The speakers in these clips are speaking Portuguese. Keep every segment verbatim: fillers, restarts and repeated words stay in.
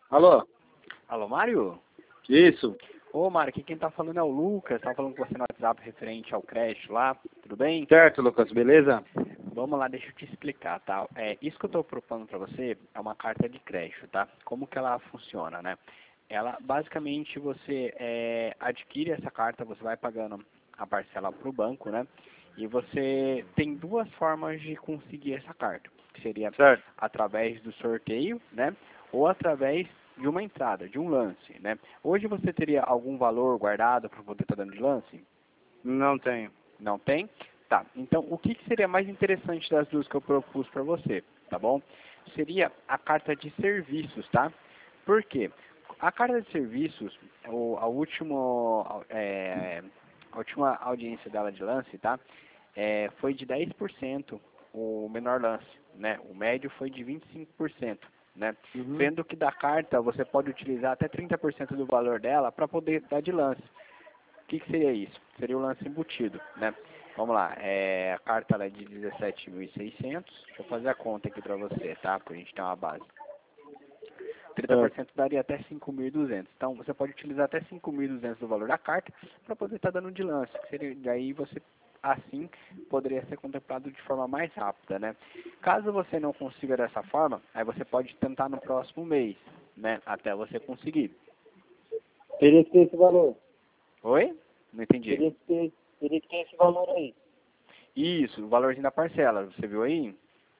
Alô? Alô, Mário? Isso. Ô, Mário, aqui quem tá falando é o Lucas, tá falando com você no WhatsApp referente ao crédito lá, tudo bem? Certo, Lucas, beleza? Vamos lá, deixa eu te explicar, tá? É, isso que eu tô propondo para você é uma carta de crédito, tá? Como que ela funciona, né? Ela, basicamente, você é, adquire essa carta, você vai pagando a parcela pro banco, né? E você tem duas formas de conseguir essa carta, que seria Certo. através do sorteio, né? Ou através de uma entrada, de um lance, né? Hoje você teria algum valor guardado para poder estar dando de lance? Não tenho. Não tem? Tá. Então, o que, que seria mais interessante das duas que eu propus para você, tá bom? Seria a carta de serviços, tá? Por quê? A carta de serviços, o, a, último, é, a última audiência dela de lance, tá? É, foi de dez por cento o menor lance, né? O médio foi de vinte e cinco por cento, né? Uhum. Sendo que da carta você pode utilizar até trinta por cento do valor dela para poder dar de lance. O que, que seria isso? Seria o lance embutido, né? Vamos lá, é, a carta ela é de dezessete mil e seiscentos. Deixa eu fazer a conta aqui para você, tá? Para a gente ter uma base. trinta por cento daria até cinco mil e duzentos. Então, você pode utilizar até cinco mil e duzentos do valor da carta para poder estar dando de lance. Que seria, daí você, assim, poderia ser contemplado de forma mais rápida, né? Caso você não consiga dessa forma, aí você pode tentar no próximo mês, né? Até você conseguir. Teria que ter esse valor. Oi? Não entendi. Teria que ter, teria que ter esse valor aí. Isso, o valorzinho da parcela, você viu aí?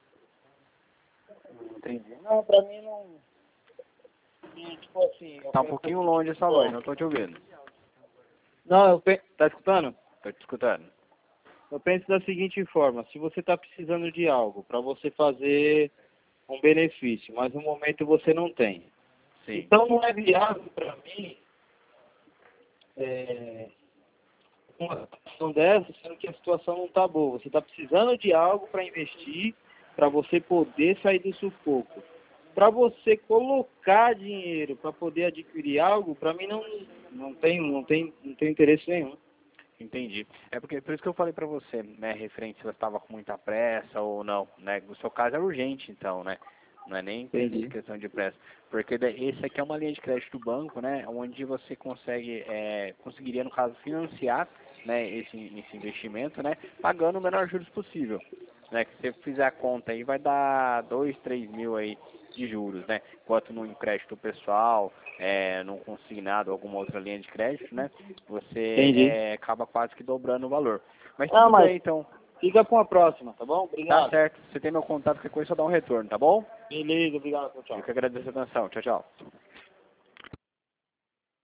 Não entendi. Não, pra mim não... E, tipo assim... eu Tá um penso pouquinho assim, longe essa ó. voz, não tô te ouvindo. Não, eu penso... Tá escutando? Tô te escutando. Eu penso da seguinte forma. Se você tá precisando de algo pra você fazer um benefício, mas no momento você não tem. Sim. Então não é viável pra mim... É... uma situação dessa, sendo que a situação não está boa. Você está precisando de algo para investir, para você poder sair do sufoco. Para você colocar dinheiro para poder adquirir algo, para mim não, não, tem, não, tem, não tem interesse nenhum. Entendi. É porque por isso que eu falei pra você, né, referente se você estava com muita pressa ou não, né? O seu caso é urgente, então, né? Não é nem Entendi. questão de pressa. Porque daí, esse aqui é uma linha de crédito do banco, né? Onde você consegue, é, conseguiria, no caso, financiar, né, esse, esse investimento, né? Pagando o menor juros possível. Né? Que se você fizer a conta aí, vai dar dois, três mil aí de juros, né? Enquanto no crédito pessoal, é, num consignado, alguma outra linha de crédito, né? Você Entendi. é, acaba quase que dobrando o valor. Mas Ah, tudo mas bem, então. fica com a próxima, tá bom? Tá Obrigado. certo. Você tem meu contato, qualquer coisa, só dá um retorno, tá bom? Beleza, obrigado, Eu tchau. que agradeço a atenção. Tchau, tchau.